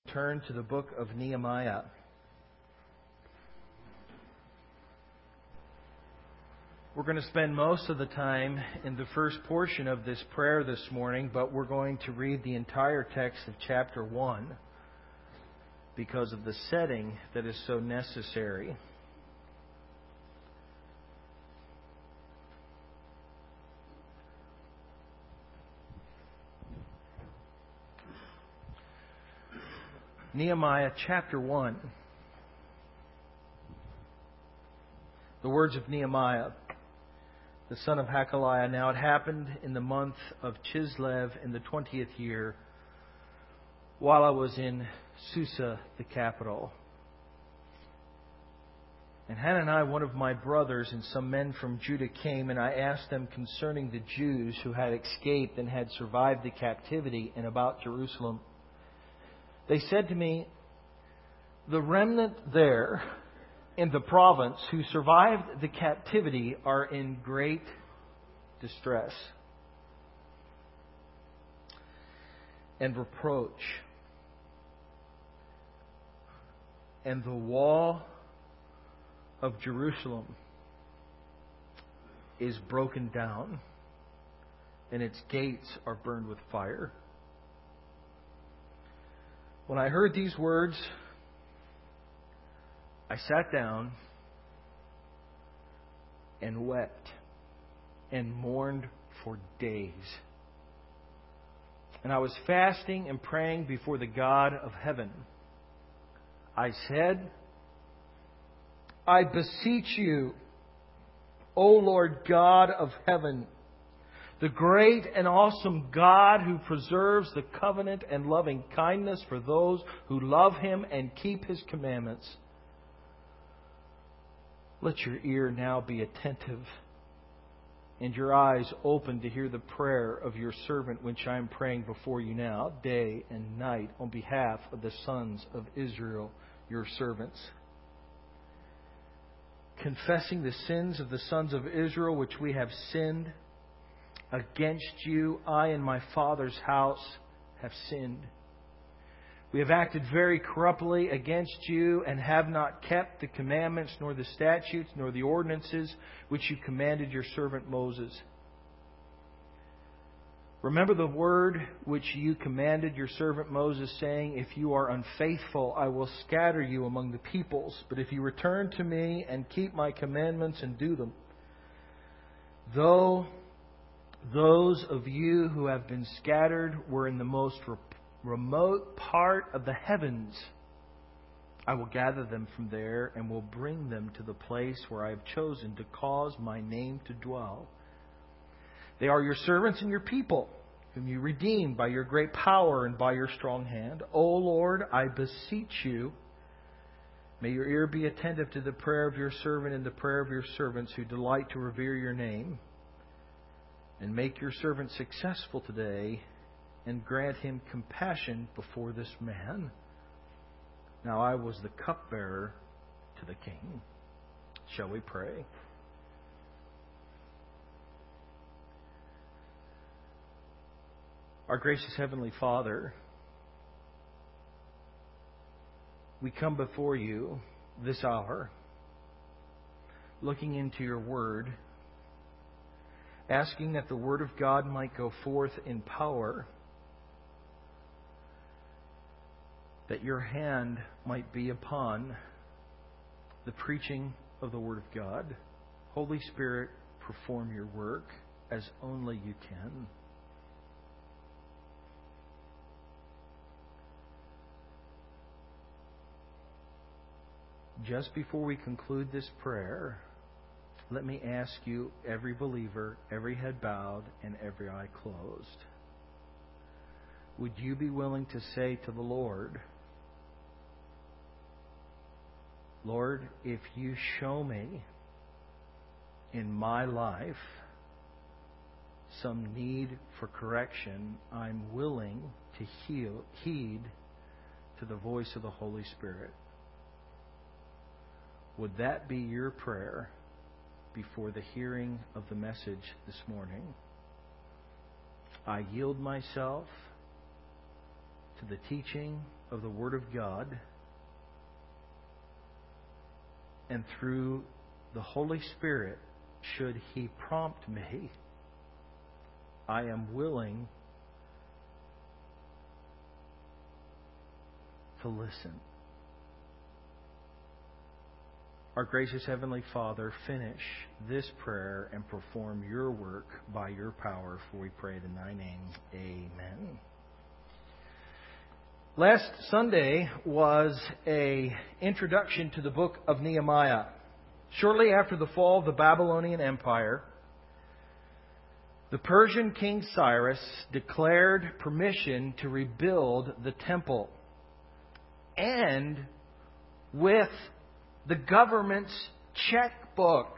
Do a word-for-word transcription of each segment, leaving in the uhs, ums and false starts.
Turn to the book of Nehemiah. We're going to spend most of the time in the first portion of this prayer this morning, but we're going to read the entire text of chapter one because of the setting that is so necessary. Nehemiah chapter one. The words of Nehemiah, the son of Hakaliah. Now it happened in the month of Chislev in the twentieth year, while I was in Susa, the capital. And Hananiah, one of my brothers, and some men from Judah came, and I asked them concerning the Jews who had escaped and had survived the captivity and about Jerusalem. They said to me, the remnant there in the province who survived the captivity are in great distress and reproach. And the wall of Jerusalem is broken down, and its gates are burned with fire. When I heard these words, I sat down and wept and mourned for days. And I was fasting and praying before the God of heaven. I said, I beseech you, O Lord God of heaven, the great and awesome God who preserves the covenant and loving kindness for those who love Him and keep His commandments. Let your ear now be attentive and your eyes open to hear the prayer of your servant, which I am praying before you now, day and night, on behalf of the sons of Israel, your servants. Confessing the sins of the sons of Israel, which we have sinned against you, I and my father's house have sinned. We have acted very corruptly against you and have not kept the commandments, nor the statutes, nor the ordinances which you commanded your servant Moses. Remember the word which you commanded your servant Moses, saying, if you are unfaithful, I will scatter you among the peoples. But if you return to me and keep my commandments and do them, though those of you who have been scattered were in the most re- remote part of the heavens, I will gather them from there and will bring them to the place where I have chosen to cause my name to dwell. They are your servants and your people, whom you redeemed by your great power and by your strong hand. O Lord, I beseech you, may your ear be attentive to the prayer of your servant and the prayer of your servants who delight to revere your name. And make your servant successful today, and grant him compassion before this man. Now I was the cupbearer to the king. Shall we pray? Our gracious Heavenly Father, we come before you this hour, looking into your Word, asking that the Word of God might go forth in power, that your hand might be upon the preaching of the Word of God. Holy Spirit, perform your work as only you can. Just before we conclude this prayer, let me ask you, every believer, every head bowed and every eye closed, would you be willing to say to the Lord, Lord, if you show me in my life some need for correction, I'm willing to heal, heed to the voice of the Holy Spirit. Would that be your prayer before the hearing of the message this morning? I yield myself to the teaching of the Word of God, and through the Holy Spirit, should He prompt me, I am willing to listen. Our gracious Heavenly Father, finish this prayer and perform your work by your power, for we pray it in Thy name. Amen. Last Sunday was an introduction to the book of Nehemiah. Shortly after the fall of the Babylonian Empire, the Persian King Cyrus declared permission to rebuild the temple, and with the government's checkbook.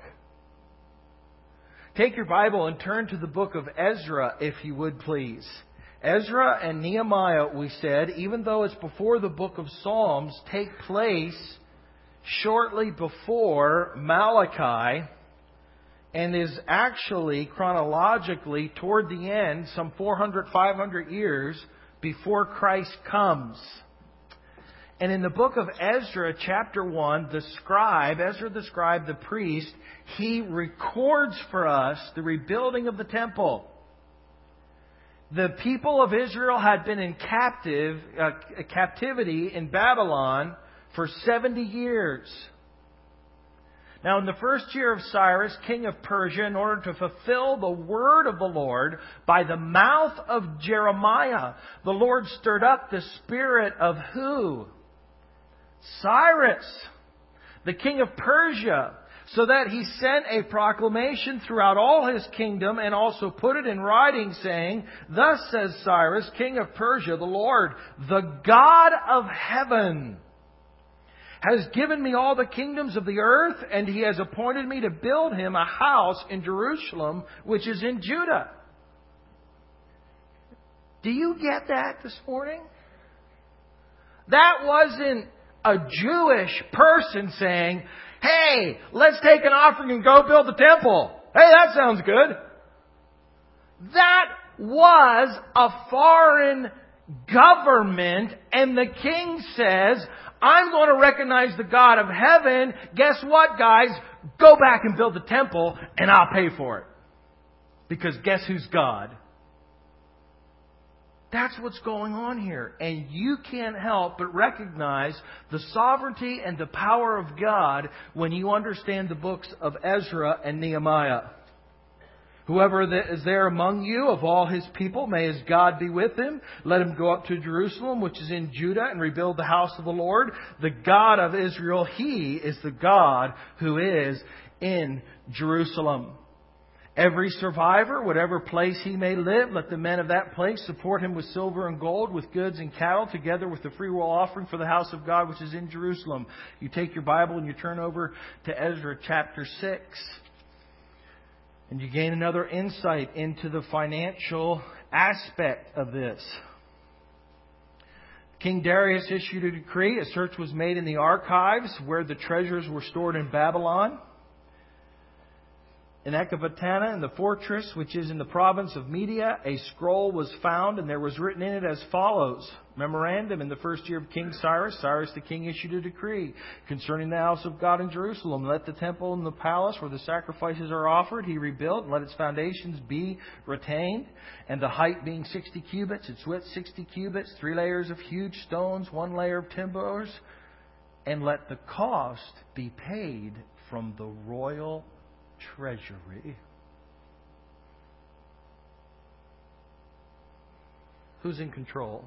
Take your Bible and turn to the book of Ezra, if you would please. Ezra and Nehemiah, we said, even though it's before the book of Psalms, take place shortly before Malachi, and is actually chronologically toward the end, some four hundred, five hundred years before Christ comes. And in the book of Ezra, chapter one, the scribe, Ezra the scribe, the priest, he records for us the rebuilding of the temple. The people of Israel had been in captive, uh, captivity in Babylon for seventy years. Now, in the first year of Cyrus, king of Persia, in order to fulfill the word of the Lord by the mouth of Jeremiah, the Lord stirred up the spirit of who? Cyrus, the king of Persia, so that he sent a proclamation throughout all his kingdom and also put it in writing, saying, "Thus says Cyrus, king of Persia, the Lord, the God of heaven, has given me all the kingdoms of the earth, and He has appointed me to build Him a house in Jerusalem, which is in Judah." Do you get that this morning? That wasn't a Jewish person saying, "Hey, let's take an offering and go build the temple. Hey, that sounds good." That was a foreign government, and the king says, "I'm going to recognize the God of heaven. Guess what, guys? Go back and build the temple, and I'll pay for it." Because guess who's God? That's what's going on here. And you can't help but recognize the sovereignty and the power of God when you understand the books of Ezra and Nehemiah. "Whoever is there among you of all his people, may his God be with him. Let him go up to Jerusalem, which is in Judah, and rebuild the house of the Lord. The God of Israel, He is the God who is in Jerusalem. Every survivor, whatever place he may live, let the men of that place support him with silver and gold, with goods and cattle, together with the freewill offering for the house of God, which is in Jerusalem." You take your Bible and you turn over to Ezra chapter six. And you gain another insight into the financial aspect of this. King Darius issued a decree. A search was made in the archives where the treasures were stored in Babylon. In Ecbatana, in the fortress which is in the province of Media, a scroll was found, and there was written in it as follows: "Memorandum, in the first year of King Cyrus, Cyrus the king issued a decree concerning the house of God in Jerusalem. Let the temple and the palace where the sacrifices are offered he rebuilt, and let its foundations be retained, and the height being sixty cubits, its width sixty cubits, three layers of huge stones, one layer of timbers, and let the cost be paid from the royal treasury." Who's in control?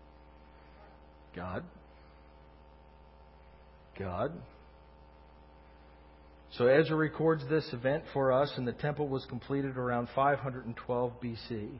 God. God. So Ezra records this event for us, and the temple was completed around five hundred twelve B C.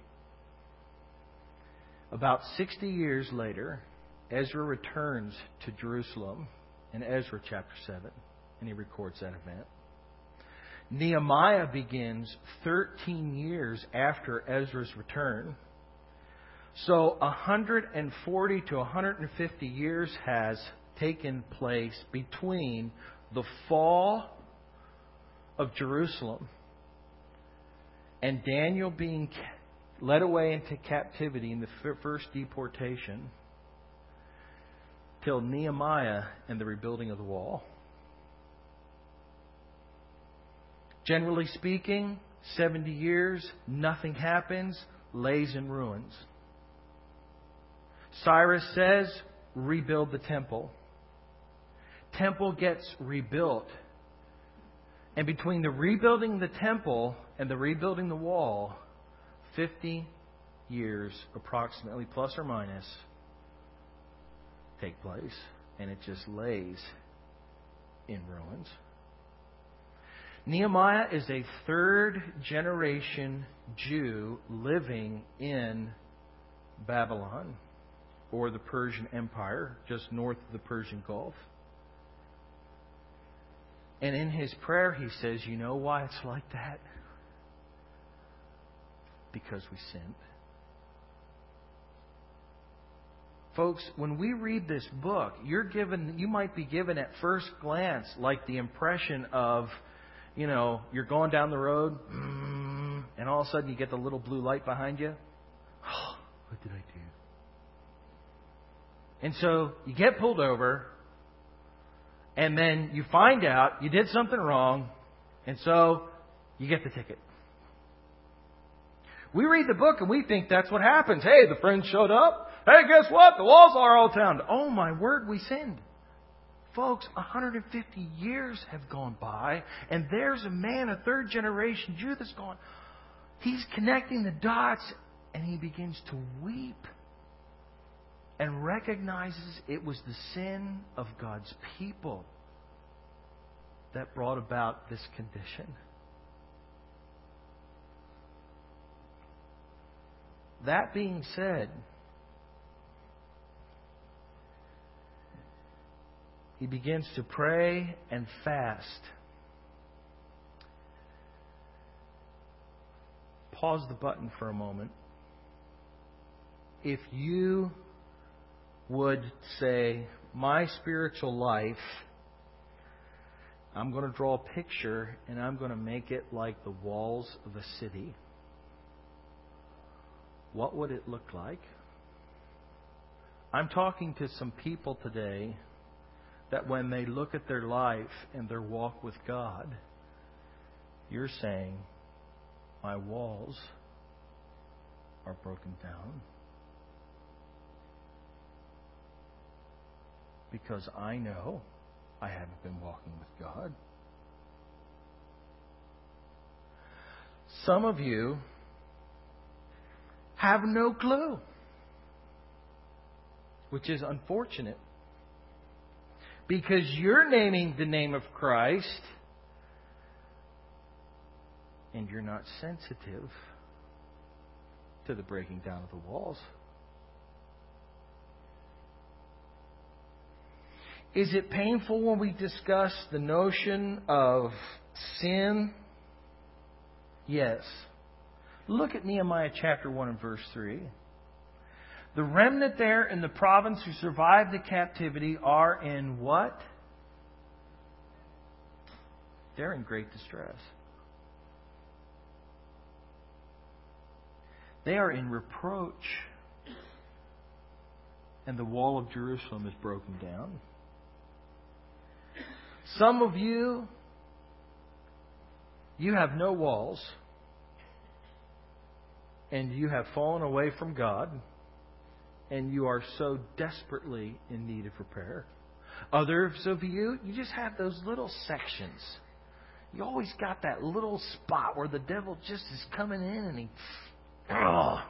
About sixty years later, Ezra returns to Jerusalem in Ezra chapter seven, and he records that event. Nehemiah begins thirteen years after Ezra's return. So one hundred forty to one hundred fifty years has taken place between the fall of Jerusalem and Daniel being led away into captivity in the first deportation till Nehemiah and the rebuilding of the wall. Generally speaking, seventy years, nothing happens, lays in ruins. Cyrus says, rebuild the temple. Temple gets rebuilt. And between the rebuilding the temple and the rebuilding the wall, fifty years approximately, plus or minus, take place. And it just lays in ruins. Nehemiah is a third generation Jew living in Babylon, or the Persian Empire, just north of the Persian Gulf. And in his prayer he says, you know why it's like that? Because we sinned. Folks, when we read this book, you're given, you might be given at first glance like the impression of, you know, you're going down the road, and all of a sudden you get the little blue light behind you. Oh, what did I do? And so you get pulled over, and then you find out you did something wrong, and so you get the ticket. We read the book and we think that's what happens. Hey, the friends showed up. Hey, guess what? The walls are all down. Oh my word, we sinned. Folks, one hundred fifty years have gone by, and there's a man, a third generation Jew that's going, he's connecting the dots, and he begins to weep and recognizes it was the sin of God's people that brought about this condition. That being said, he begins to pray and fast. Pause the button for a moment. If you would say, my spiritual life, I'm going to draw a picture and I'm going to make it like the walls of a city, what would it look like? I'm talking to some people today that when they look at their life and their walk with God, you're saying, my walls are broken down. Because I know I haven't been walking with God. Some of you have no clue, which is unfortunate. Because you're naming the name of Christ and you're not sensitive to the breaking down of the walls. Is it painful when we discuss the notion of sin? Yes. Look at Nehemiah chapter one and verse three. The remnant there in the province who survived the captivity are in what? They're in great distress. They are in reproach. And the wall of Jerusalem is broken down. Some of you, you have no walls. And you have fallen away from God. And you are so desperately in need of repair. Others of you, you just have those little sections. You always got that little spot where the devil just is coming in and he... Oh.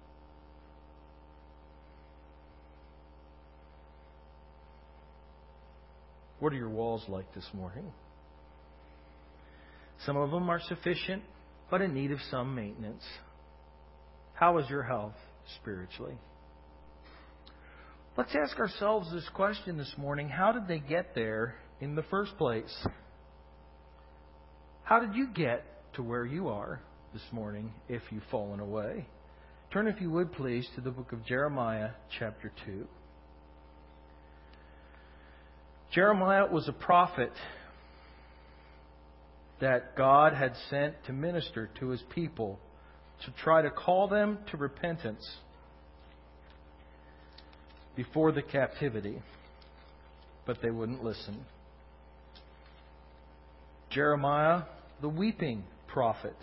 What are your walls like this morning? Some of them are sufficient, but in need of some maintenance. How is your health spiritually? Let's ask ourselves this question this morning. How did they get there in the first place? How did you get to where you are this morning if you've fallen away? Turn, if you would please, to the book of Jeremiah chapter two. Jeremiah was a prophet that God had sent to minister to His people, to try to call them to repentance before the captivity. but they wouldn't listen. Jeremiah, the weeping prophet.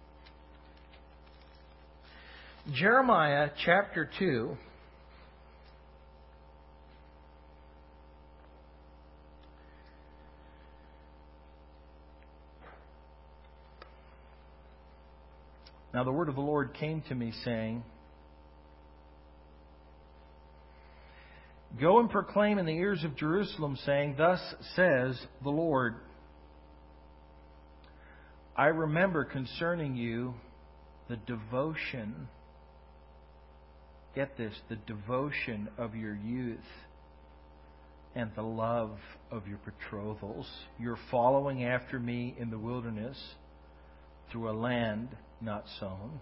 Jeremiah chapter two. Now the word of the Lord came to me, saying, Go and proclaim in the ears of Jerusalem, saying, Thus says the Lord, I remember concerning you the devotion, get this, the devotion of your youth and the love of your betrothals. You're following after me in the wilderness through a land not sown.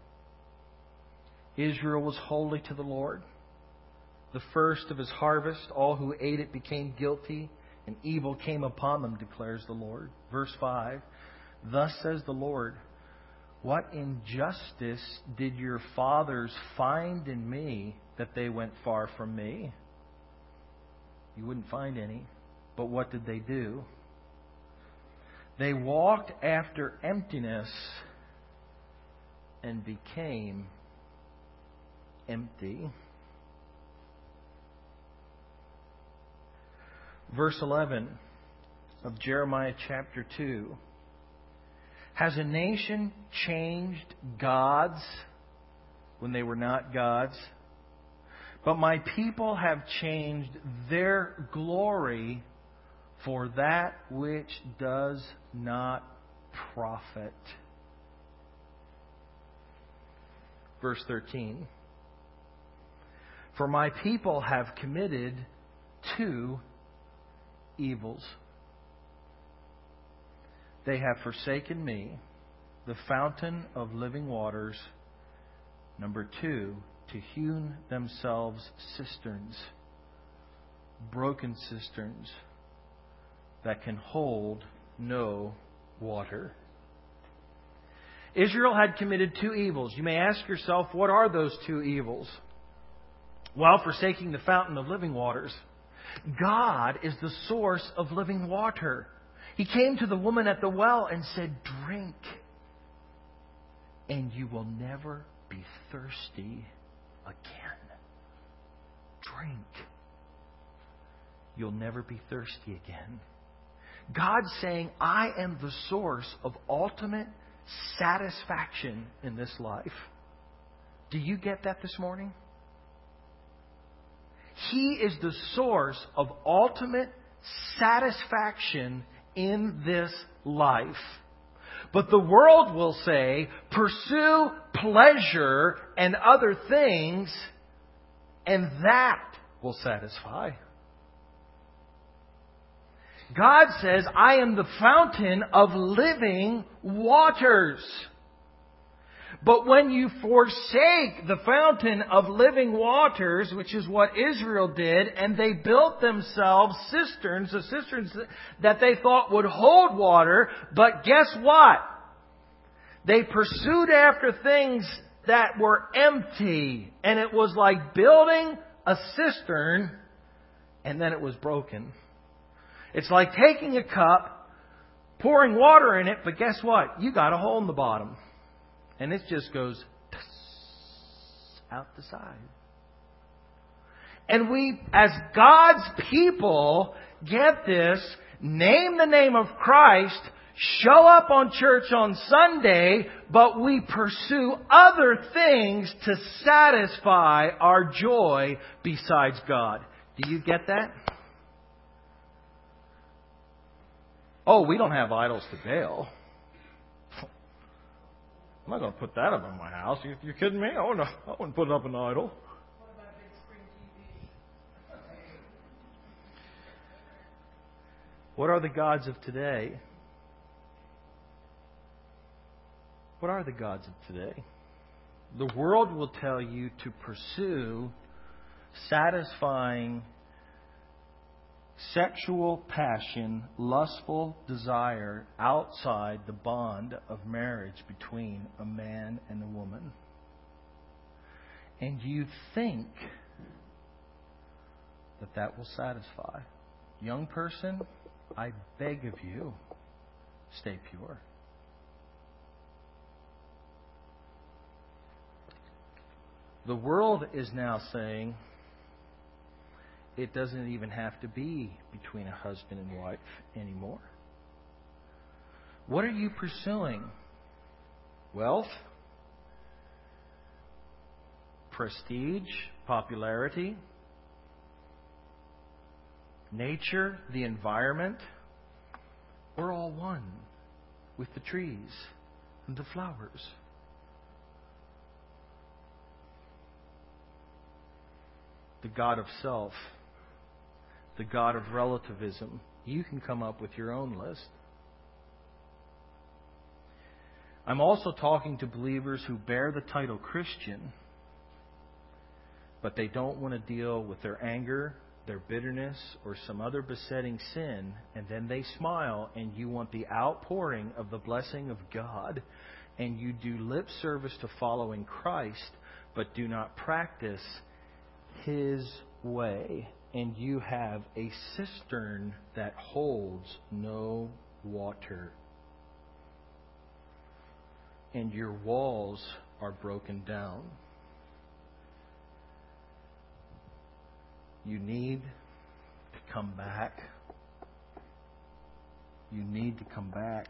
Israel was holy to the Lord. The first of his harvest, all who ate it became guilty, and evil came upon them, declares the Lord. Verse five, Thus says the Lord, What injustice did your fathers find in me that they went far from me? You wouldn't find any. But what did they do? They walked after emptiness and became empty. Verse eleven of Jeremiah chapter two. Has a nation changed gods when they were not gods? But my people have changed their glory for that which does not profit. Verse thirteen. For my people have committed two evils. They have forsaken me, the fountain of living waters. Number two, to hewn themselves cisterns, broken cisterns that can hold no water. Israel had committed two evils. You may ask yourself, what are those two evils? Well, forsaking the fountain of living waters. God is the source of living water. He came to the woman at the well and said, Drink, and you will never be thirsty again. Drink. You'll never be thirsty again. God's saying, I am the source of ultimate satisfaction in this life. Do you get that this morning? He is the source of ultimate satisfaction in this life. But the world will say, pursue pleasure and other things, and that will satisfy. God says, I am the fountain of living waters. But when you forsake the fountain of living waters, which is what Israel did, and they built themselves cisterns, the cisterns that they thought would hold water, but guess what? They pursued after things that were empty. And it was like building a cistern, and then it was broken. It's like taking a cup, pouring water in it, but guess what? You got a hole in the bottom. And it just goes out the side. And we, as God's people, get this, name the name of Christ, show up on church on Sunday, but we pursue other things to satisfy our joy besides God. Do you get that? Oh, we don't have idols to Baal. I'm not going to put that up in my house. You, you kidding me? I wouldn't, I wouldn't put up an idol. What about a big screen T V? What are the gods of today? What are the gods of today? The world will tell you to pursue satisfying sexual passion, lustful desire outside the bond of marriage between a man and a woman. And you think that that will satisfy. Young person, I beg of you, stay pure. The world is now saying it doesn't even have to be between a husband and wife anymore. What are you pursuing? Wealth? Prestige? Popularity? Nature? The environment? We're all one with the trees and the flowers. The God of self, the God of relativism. You can come up with your own list. I'm also talking to believers who bear the title Christian, but they don't want to deal with their anger, their bitterness, or some other besetting sin, and then they smile and you want the outpouring of the blessing of God, and you do lip service to following Christ, but do not practice His way, and you have a cistern that holds no water, and your walls are broken down. You need to come back. You need to come back.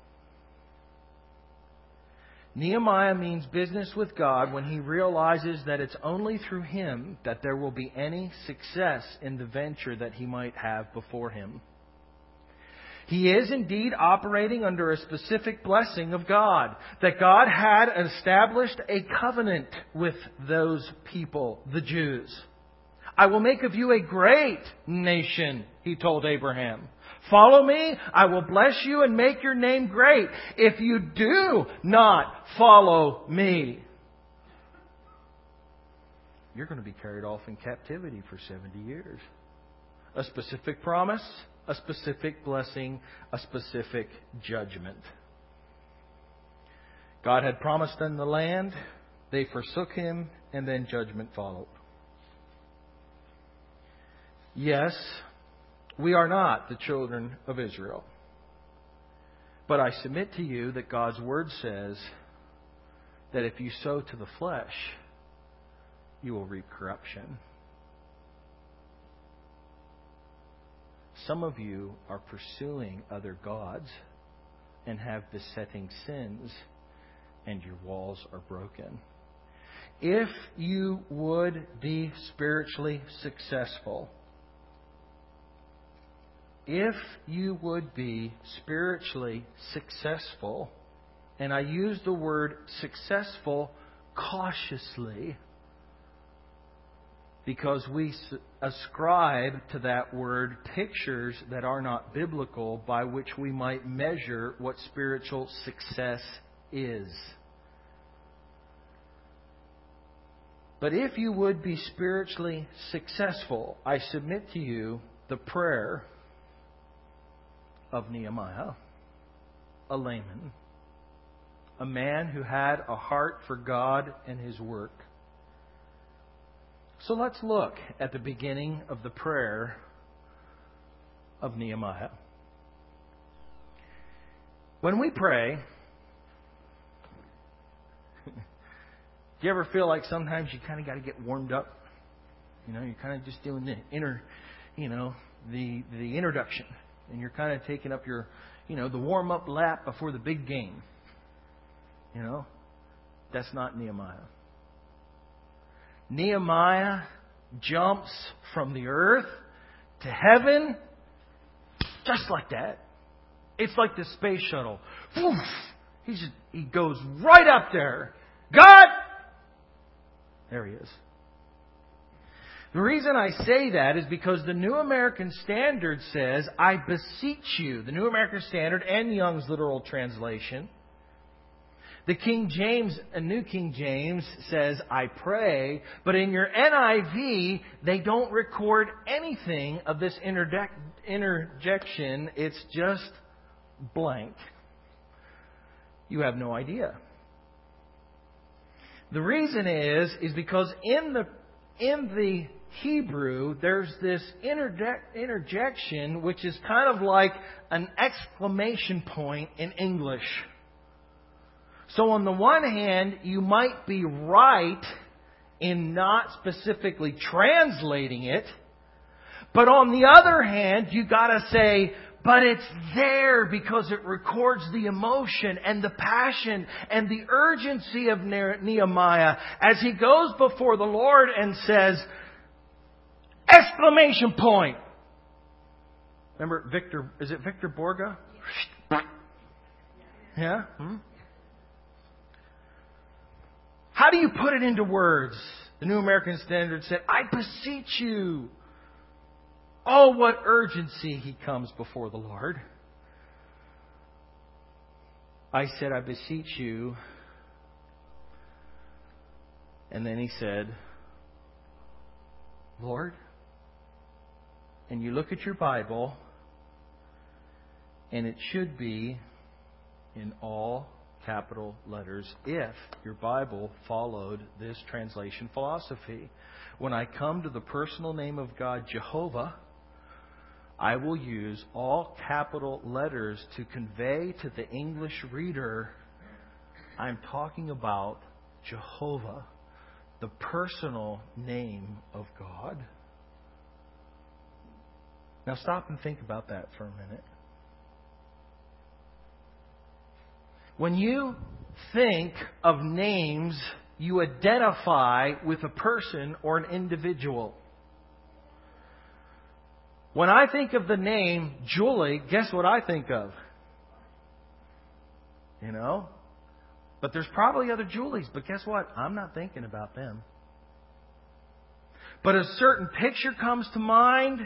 Nehemiah means business with God when he realizes that it's only through Him that there will be any success in the venture that he might have before him. He is indeed operating under a specific blessing of God, that God had established a covenant with those people, the Jews. I will make of you a great nation, He told Abraham. Follow me, I will bless you and make your name great. If you do not follow me, you're going to be carried off in captivity for seventy years. A specific promise, a specific blessing, a specific judgment. God had promised them the land, they forsook Him, and then judgment followed. Yes, we are not the children of Israel. But I submit to you that God's Word says that if you sow to the flesh, you will reap corruption. Some of you are pursuing other gods and have besetting sins, and your walls are broken. If you would be spiritually successful, If you would be spiritually successful, and I use the word successful cautiously because we ascribe to that word pictures that are not biblical by which we might measure what spiritual success is. But if you would be spiritually successful, I submit to you the prayer of Nehemiah, a layman, a man who had a heart for God and His work. So let's look at the beginning of the prayer of Nehemiah. When we pray, do you ever feel like sometimes you kind of got to get warmed up? You know, you're kind of just doing the inner, you know, the the introduction. And you're kind of taking up your, you know, the warm-up lap before the big game. You know, that's not Nehemiah. Nehemiah jumps from the earth to heaven just like that. It's like the space shuttle. Woof! He just, he goes right up there. God! There He is. The reason I say that is because the New American Standard says, I beseech you. The New American Standard and Young's literal translation. The King James, a New King James says, I pray. But in your N I V, they don't record anything of this interject, interjection. It's just blank. You have no idea. The reason is, is because in the, in the Hebrew, there's this interject, interjection which is kind of like an exclamation point in English. So on the one hand, you might be right in not specifically translating it. But on the other hand, you gotta say, but it's there because it records the emotion and the passion and the urgency of Nehemiah as he goes before the Lord and says, exclamation point. Remember Victor, is it Victor Borga? Yeah? Hmm? How do you put it into words? The New American Standard said, I beseech you. Oh, what urgency he comes before the Lord. I said, I beseech you. And then he said, Lord. And you look at your Bible, and it should be in all capital letters if your Bible followed this translation philosophy. When I come to the personal name of God, Jehovah, I will use all capital letters to convey to the English reader, I'm talking about Jehovah, the personal name of God. Now stop and think about that for a minute. When you think of names, you identify with a person or an individual. When I think of the name Julie, guess what I think of? You know? But there's probably other Julies, but guess what? I'm not thinking about them. But a certain picture comes to mind.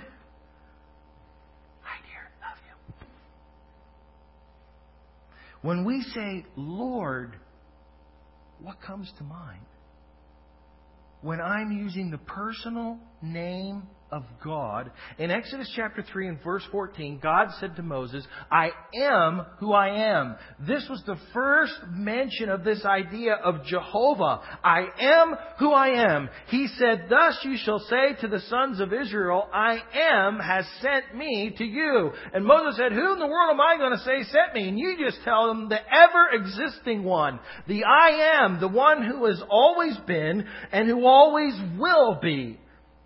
When we say, Lord, what comes to mind? When I'm using the personal name of God, in Exodus chapter three and verse fourteen, God said to Moses, I am who I am. This was the first mention of this idea of Jehovah. I am who I am. He said, thus you shall say to the sons of Israel, I am has sent me to you. And Moses said, who in the world am I going to say sent me? And you just tell them the ever-existing one, the I am, the one who has always been and who always will be.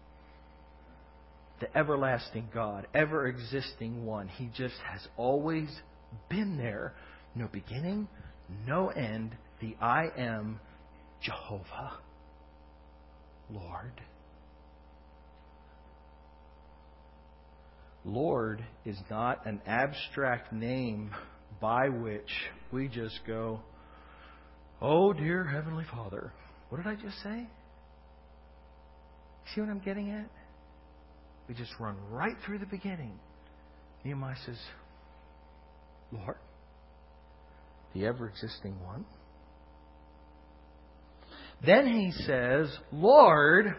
The everlasting God, ever-existing one. He just has always been there. No beginning, no end. The I am Jehovah, Lord. Lord is not an abstract name by which we just go, oh dear Heavenly Father. What did I just say? See what I'm getting at? We just run right through the beginning. Nehemiah says, Lord, the ever-existing one. Then he says, Lord,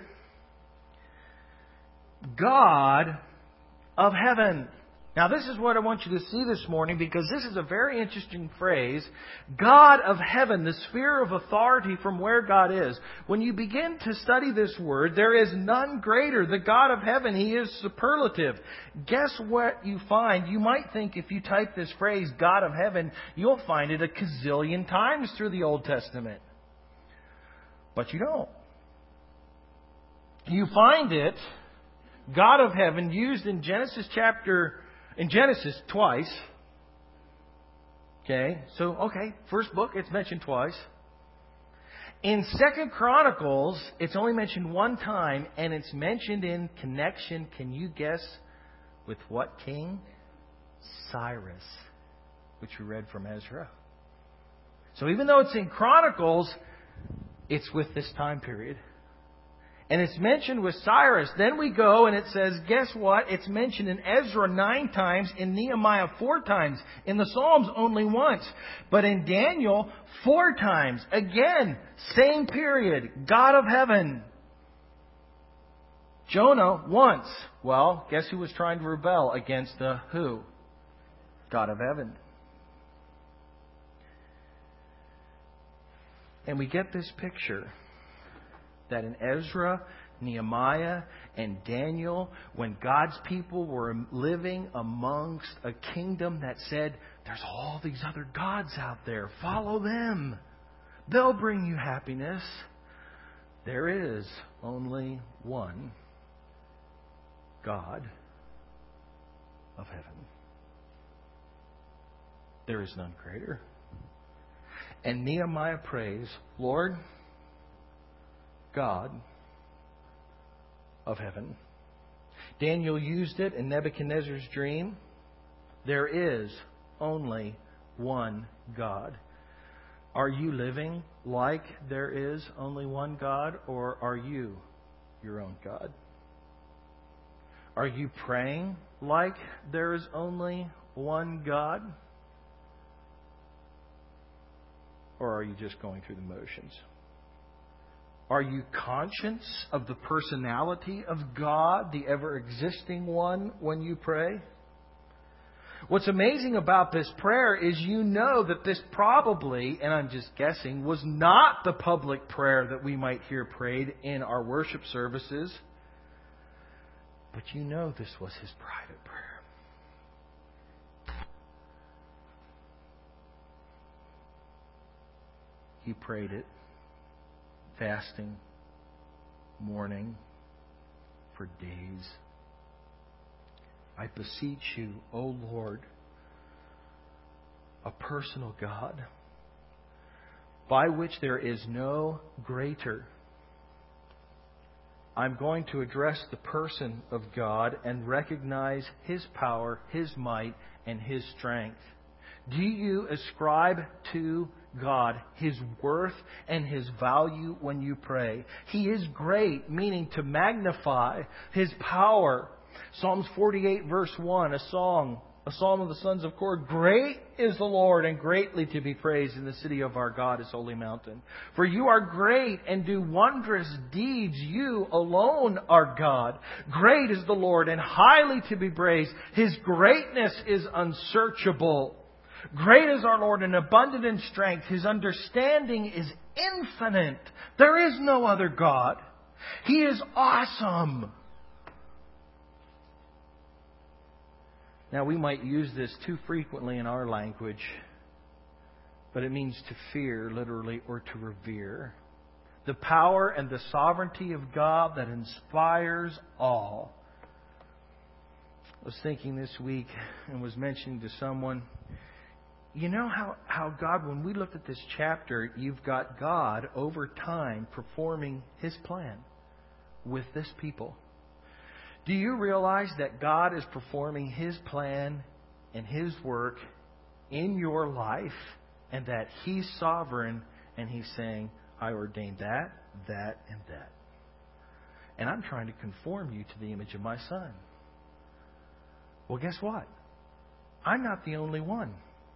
God of heaven. Now this is what I want you to see this morning, because this is a very interesting phrase. God of heaven, the sphere of authority from where God is. When you begin to study this word, there is none greater. The God of heaven, He is superlative. Guess what you find? You might think if you type this phrase, God of heaven, you'll find it a gazillion times through the Old Testament. But you don't. You find it, God of heaven, used in Genesis chapter In Genesis, twice. Okay, so, okay, first book, it's mentioned twice. In Second Chronicles, it's only mentioned one time, and it's mentioned in connection, can you guess, with what king? Cyrus, which we read from Ezra. So even though it's in Chronicles, it's with this time period. And it's mentioned with Cyrus. Then we go and it says, guess what? It's mentioned in Ezra nine times, in Nehemiah four times, in the Psalms only once. But in Daniel, four times. Again, same period. God of heaven. Jonah, once. Well, guess who was trying to rebel against the who? God of heaven. And we get this picture that in Ezra, Nehemiah and Daniel, when God's people were living amongst a kingdom that said, there's all these other gods out there. Follow them. They'll bring you happiness. There is only one God of heaven. There is none greater. And Nehemiah prays, Lord, God of heaven. Daniel used it in Nebuchadnezzar's dream. There is only one God. Are you living like there is only one God, or are you your own God? Are you praying like there is only one God? Or are you just going through the motions? Are you conscious of the personality of God, the ever-existing one, when you pray? What's amazing about this prayer is you know that this probably, and I'm just guessing, was not the public prayer that we might hear prayed in our worship services. But you know this was his private prayer. He prayed it, fasting, mourning, for days. I beseech you, O Lord, a personal God, by which there is no greater. I'm going to address the person of God and recognize His power, His might, and His strength. Do you ascribe to God His worth and His value when you pray? He is great, meaning to magnify His power. Psalms forty-eight verse one, a song, a psalm of the sons of Korah. Great is the Lord and greatly to be praised in the city of our God, His holy mountain. For you are great and do wondrous deeds. You alone are God. Great is the Lord and highly to be praised. His greatness is unsearchable. Great is our Lord and abundant in strength. His understanding is infinite. There is no other God. He is awesome. Now, we might use this too frequently in our language, but it means to fear, literally, or to revere. The power and the sovereignty of God that inspires awe. I was thinking this week and was mentioning to someone, you know how, how God, when we look at this chapter, you've got God over time performing His plan with this people. Do you realize that God is performing His plan and His work in your life, and that He's sovereign and He's saying, I ordained that, that, and that. And I'm trying to conform you to the image of my Son. Well, guess what? I'm not the only one.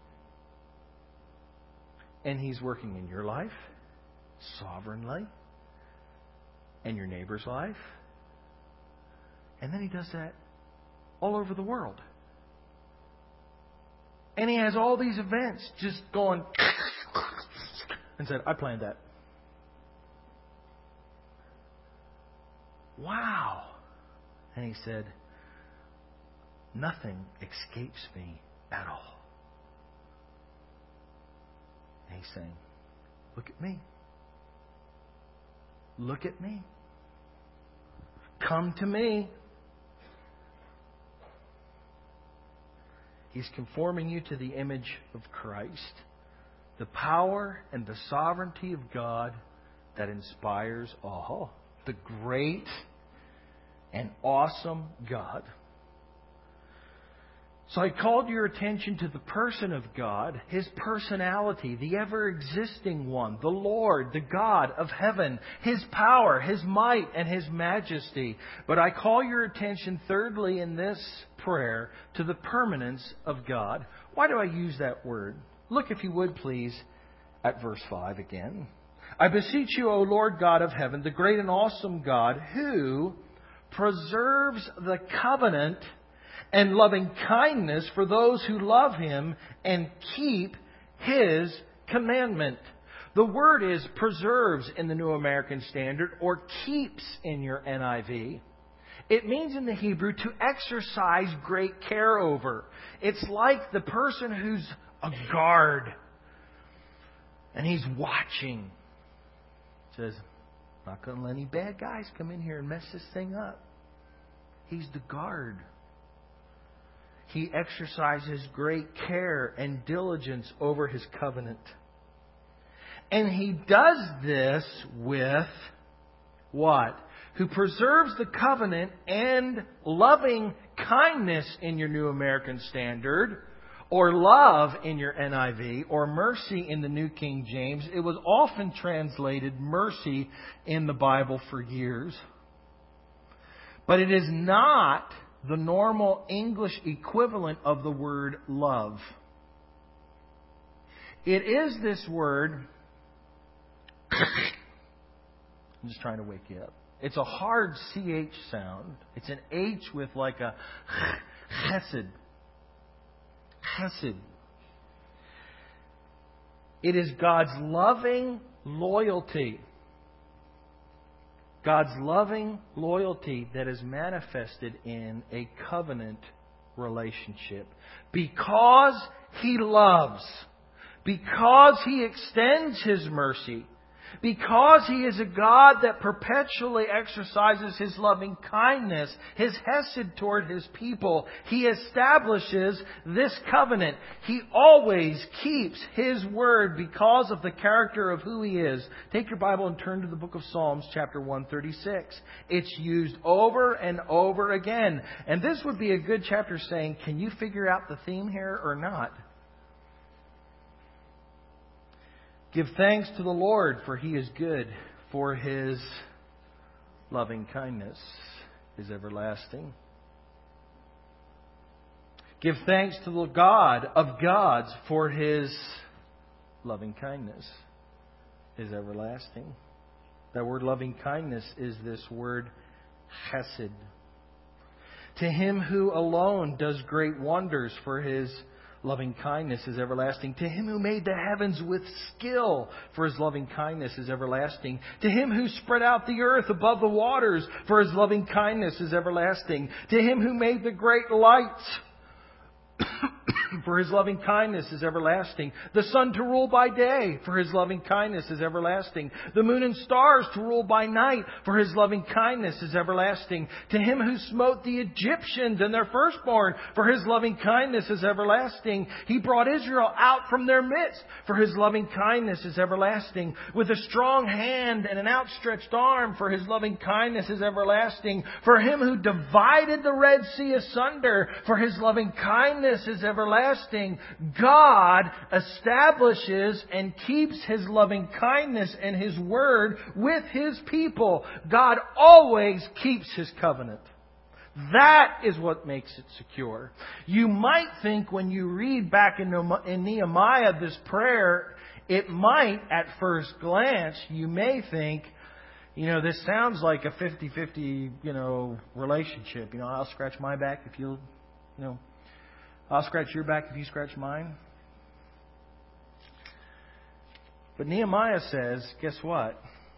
And He's working in your life, sovereignly, and your neighbor's life. And then He does that all over the world. And He has all these events just going and said, I planned that. Wow. And He said, nothing escapes me at all. And He's saying, look at me. Look at me. Come to me. He's conforming you to the image of Christ. The power and the sovereignty of God that inspires awe. The great and awesome God. So I called your attention to the person of God, His personality, the ever-existing one, the Lord, the God of heaven, His power, His might, and His majesty. But I call your attention, thirdly, in this prayer, to the permanence of God. Why do I use that word? Look, if you would, please, at verse five again. I beseech you, O Lord God of heaven, the great and awesome God, who preserves the covenant and loving kindness for those who love Him and keep His commandment. The word is preserves in the New American Standard or keeps in your N I V. It means in the Hebrew to exercise great care over. It's like the person who's a guard and he's watching. It says, not going to let any bad guys come in here and mess this thing up. He's the guard. He exercises great care and diligence over His covenant. And He does this with what? Who preserves the covenant and loving kindness in your New American Standard, or love in your N I V, or mercy in the New King James. It was often translated mercy in the Bible for years. But it is not the normal English equivalent of the word love. It is this word... I'm just trying to wake you up. It's a hard C H sound. It's an H with like a chesed. Chesed. It is God's loving loyalty. God's loving loyalty that is manifested in a covenant relationship. Because He loves. Because He extends His mercy. Because He is a God that perpetually exercises His loving kindness, His hesed toward His people, He establishes this covenant. He always keeps His word because of the character of who He is. Take your Bible and turn to the book of Psalms, chapter one thirty-six. It's used over and over again. And this would be a good chapter saying, can you figure out the theme here or not? Give thanks to the Lord, for He is good, for His loving kindness is everlasting. Give thanks to the God of gods, for His loving kindness is everlasting. That word loving kindness is this word chesed. To Him who alone does great wonders, for His loving kindness is everlasting. To Him who made the heavens with skill, for His loving kindness is everlasting. To Him who spread out the earth above the waters, for His loving kindness is everlasting. To Him who made the great lights, for His loving kindness is everlasting. The sun to rule by day, for His loving kindness is everlasting. The moon and stars to rule by night, for His loving kindness is everlasting. To Him who smote the Egyptians and their firstborn, for His loving kindness is everlasting. He brought Israel out from their midst, for His loving kindness is everlasting. With a strong hand and an outstretched arm, for His loving kindness is everlasting. For Him who divided the Red Sea asunder, for His loving kindness is everlasting. God establishes and keeps His loving kindness and His word with His people. God always keeps His covenant. That is what makes it secure. You might think when you read back in Nehemiah this prayer, it might, at first glance, you may think, you know, this sounds like a fifty-fifty, you know, relationship. You know, I'll scratch my back if you'll, you know, I'll scratch your back if you scratch mine. But Nehemiah says, guess what?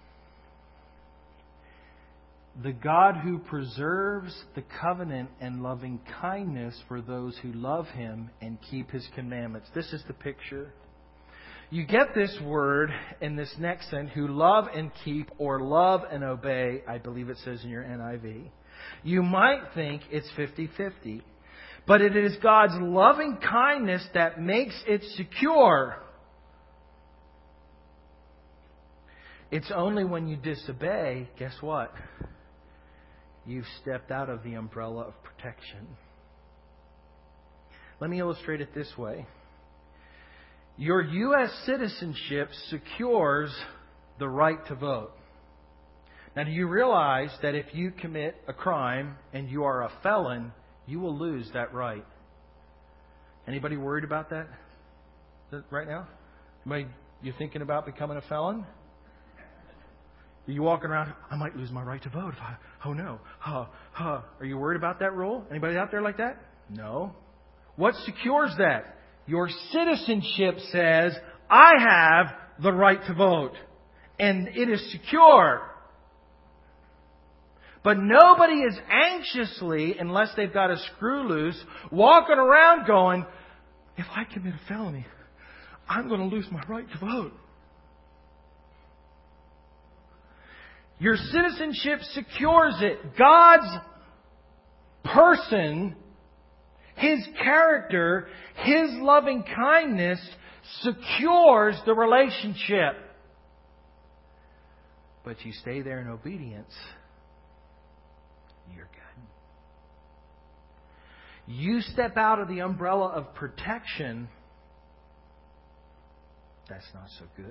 The God who preserves the covenant and loving kindness for those who love Him and keep His commandments. This is the picture. You get this word in this next sentence, who love and keep, or love and obey, I believe it says in your N I V. You might think it's fifty-fifty. But it is God's loving kindness that makes it secure. It's only when you disobey, guess what? You've stepped out of the umbrella of protection. Let me illustrate it this way. Your U S citizenship secures the right to vote. Now, do you realize that if you commit a crime and you are a felon, you will lose that right? Anybody worried about that right now? Anybody, you thinking about becoming a felon? Are you walking around, I might lose my right to vote if I, oh no, huh, huh. Are you worried about that rule? Anybody out there like that? No. What secures that? Your citizenship says, I have the right to vote. And it is secure. But nobody is anxiously, unless they've got a screw loose, walking around going, if I commit a felony, I'm going to lose my right to vote. Your citizenship secures it. God's person, His character, His loving kindness secures the relationship. But you stay there in obedience, you're good. You step out of the umbrella of protection, that's not so good.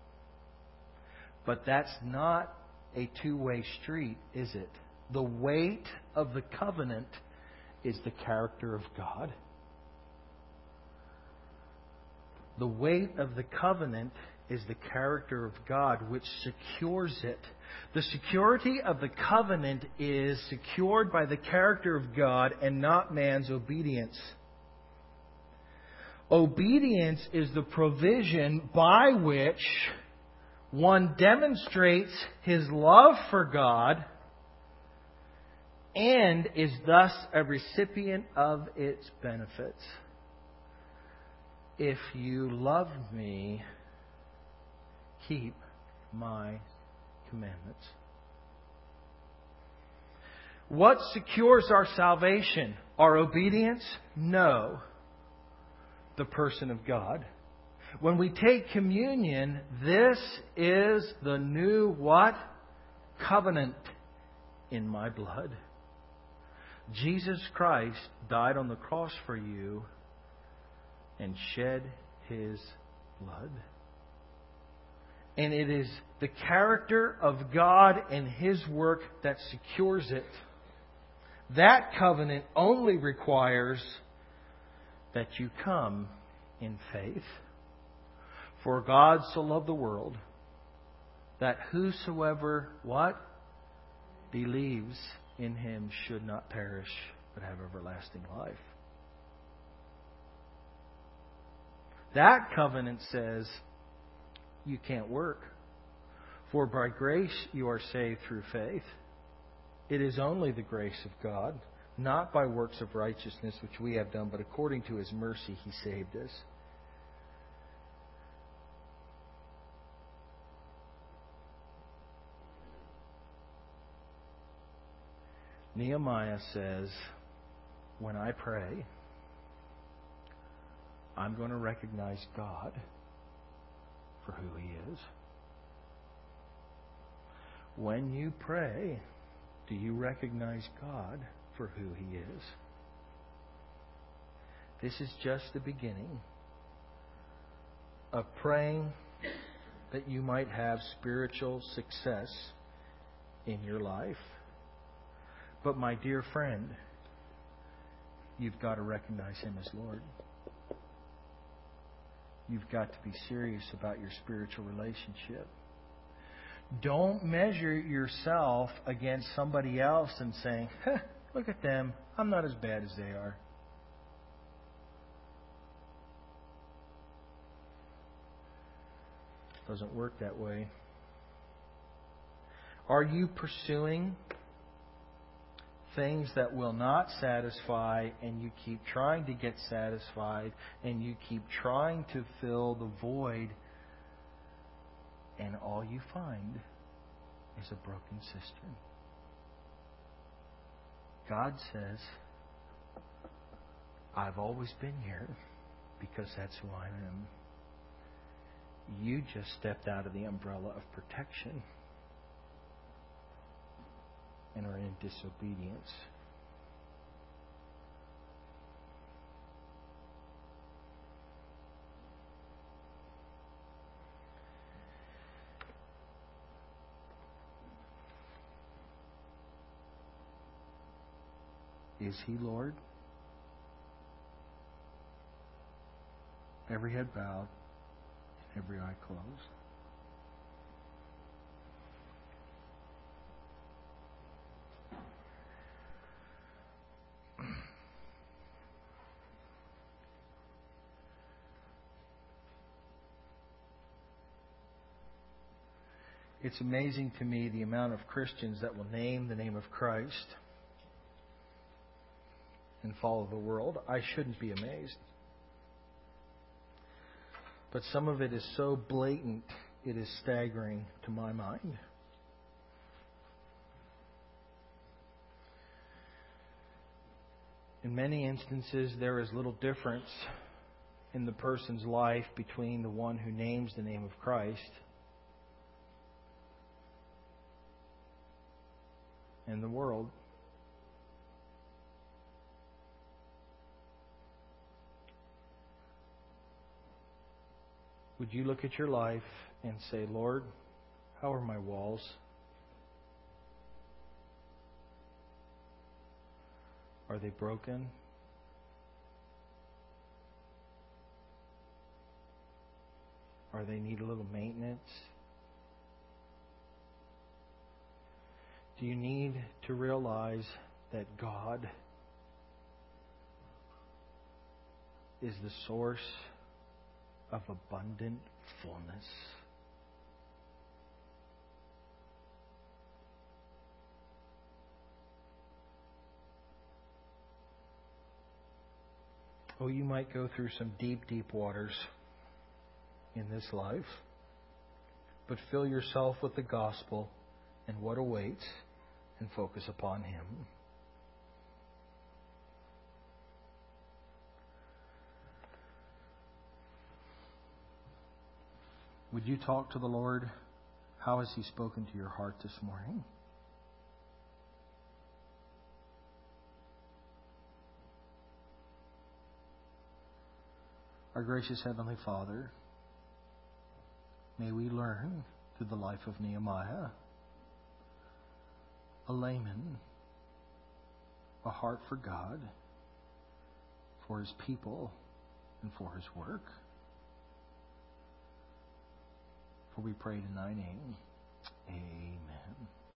But that's not a two-way street, is it? The weight of the covenant is the character of God. The weight of the covenant is the character of God, which secures it. The security of the covenant is secured by the character of God and not man's obedience. Obedience is the provision by which one demonstrates his love for God and is thus a recipient of its benefits. If you love me, keep my commandments. What secures our salvation? Our obedience? No. The person of God. When we take communion, this is the new what? Covenant in my blood. Jesus Christ died on the cross for you and shed His blood. And it is the character of God and His work that secures it. That covenant only requires that you come in faith. For God so loved the world that whosoever, what? Believes in Him should not perish, but have everlasting life. That covenant says you can't work. For by grace you are saved through faith. It is only the grace of God, not by works of righteousness which we have done, but according to His mercy He saved us. Nehemiah says, when I pray, I'm going to recognize God for who He is. When you pray, do you recognize God for who He is? This is just the beginning of praying that you might have spiritual success in your life. But my dear friend, you've got to recognize Him as Lord. You've got to be serious about your spiritual relationship. Don't measure yourself against somebody else and saying, huh, look at them, I'm not as bad as they are. It doesn't work that way. Are you pursuing things that will not satisfy, and you keep trying to get satisfied, and you keep trying to fill the void, and all you find is a broken cistern? God says, I've always been here because that's who I am. You just stepped out of the umbrella of protection and are in disobedience. Is He Lord? Every head bowed, every eye closed. It's amazing to me the amount of Christians that will name the name of Christ and follow the world. I shouldn't be amazed. But some of it is so blatant, it is staggering to my mind. In many instances, there is little difference in the person's life between the one who names the name of Christ and the world. Would you look at your life and say, Lord, how are my walls? Are they broken? Are they need a little maintenance? Do you need to realize that God is the source of abundant fullness? Oh, you might go through some deep, deep waters in this life, but fill yourself with the gospel and what awaits and focus upon Him. Would you talk to the Lord? How has He spoken to your heart this morning? Our gracious Heavenly Father, may we learn through the life of Nehemiah, a layman, a heart for God, for His people, and for His work. For we pray in Thy name. Amen.